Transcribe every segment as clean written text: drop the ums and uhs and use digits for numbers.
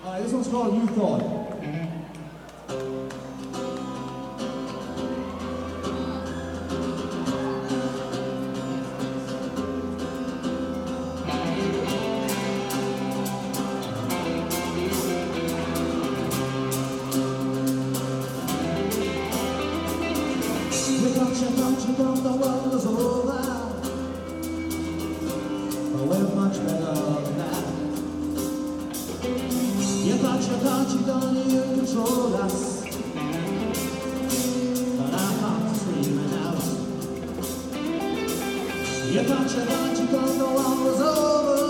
This one's called You Thought. You thought the world was over, but we're much better than that. You thought you done control us, but our hearts are screaming out. You thought you done the world was over.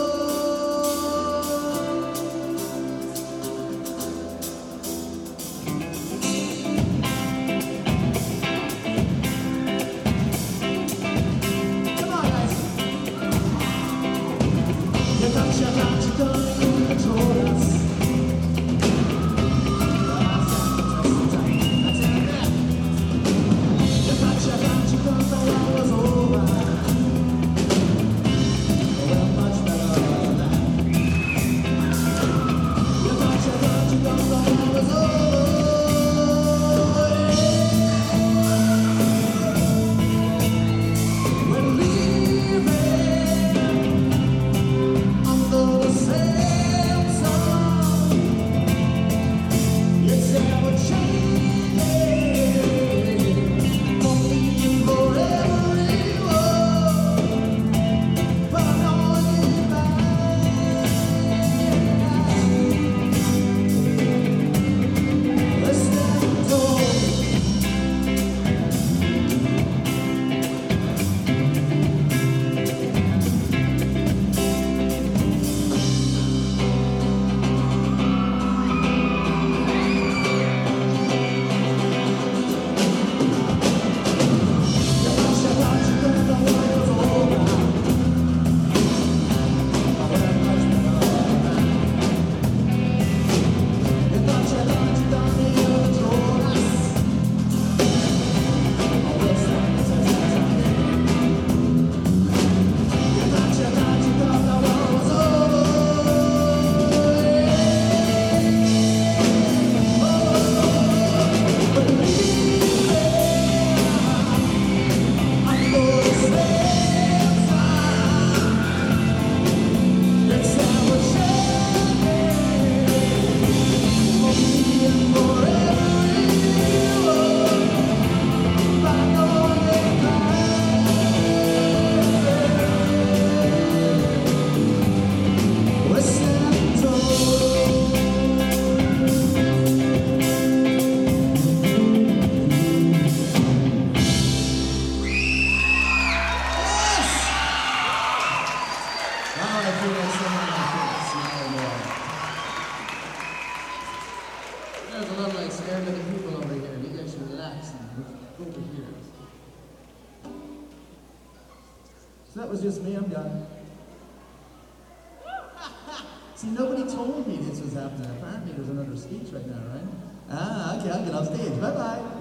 There's a lot of like scared little people over here. You guys should relax and go over here. So that was just me, I'm done. See, nobody told me this was happening. Apparently there's another speech right now, right? Okay, I'll get off stage. Bye-bye.